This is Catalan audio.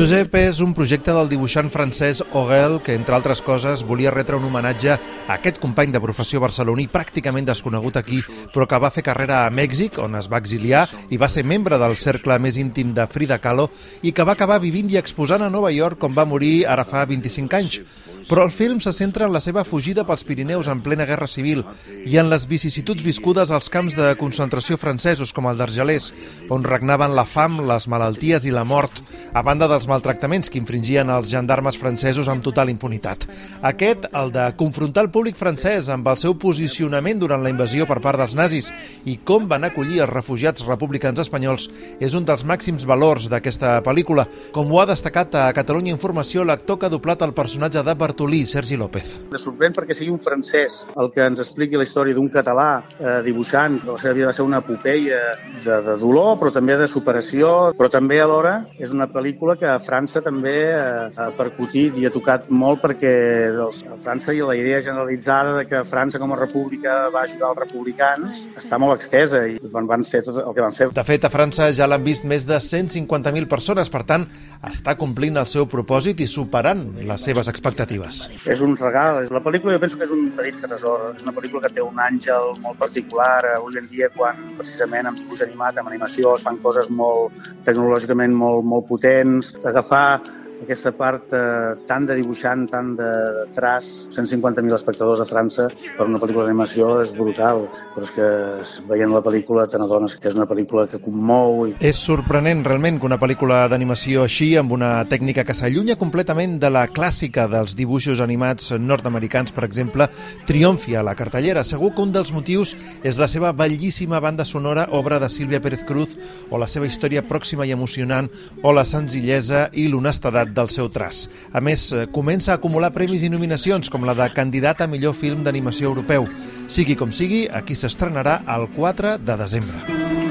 Josep és un projecte del dibuixant francès Auguel que, entre altres coses, volia retre un homenatge a aquest company de professió barceloní pràcticament desconegut aquí, però que va fer carrera a Mèxic, on es va exiliar i va ser membre del cercle més íntim de Frida Kahlo i que va acabar vivint i exposant a Nova York, on va morir ara fa 25 anys. Però el film se centra en la seva fugida pels Pirineus en plena Guerra Civil i en les vicissituds viscudes als camps de concentració francesos com el d'Argelers, on regnaven la fam, les malalties i la mort, a banda dels maltractaments que infringien els gendarmes francesos amb total impunitat. Aquest, el de confrontar el públic francès amb el seu posicionament durant la invasió per part dels nazis i com van acollir els refugiats republicans espanyols, és un dels màxims valors d'aquesta pel·lícula, com ho ha destacat a Catalunya Informació l'actor que ha doblat el personatge de Bartolí, Sergi López. Me sorprèn perquè sigui un francès el que ens expliqui la història d'un català dibuixant. La seva vida va ser una epopeia de dolor, però també de superació, però també alhora és una pel·lícula que a França també ha percutit i ha tocat molt perquè a França i la idea generalitzada de que França com a república va ajudar els republicans està molt extesa i van fer tot el que van fer. De fet, a França ja l'han vist més de 150.000 persones, per tant, està complint el seu propòsit i superant les seves expectatives. És un regal. La pel·lícula jo penso que és un petit tresor. És una pel·lícula que té un àngel molt particular. Avui en dia, quan precisament amb dibuix animat, amb animació, es fan coses molt tecnològicament molt potents. Agafar aquesta part tant de dibuixant, tant de traç, 150.000 espectadors a França per una pel·lícula d'animació és brutal, però és que veient la pel·lícula te n'adones que és una pel·lícula que commou. És sorprenent realment que una pel·lícula d'animació així, amb una tècnica que s'allunya completament de la clàssica dels dibuixos animats nord-americans, per exemple, triomfi a la cartellera. Segur que un dels motius és la seva bellíssima banda sonora, obra de Sílvia Pérez Cruz, o la seva història pròxima i emocionant, o la senzillesa i l'honestedat del seu traç. A més, comença a acumular premis i nominacions, com la de candidat a millor film d'animació europeu. Sigui com sigui, aquí s'estrenarà el 4 de desembre.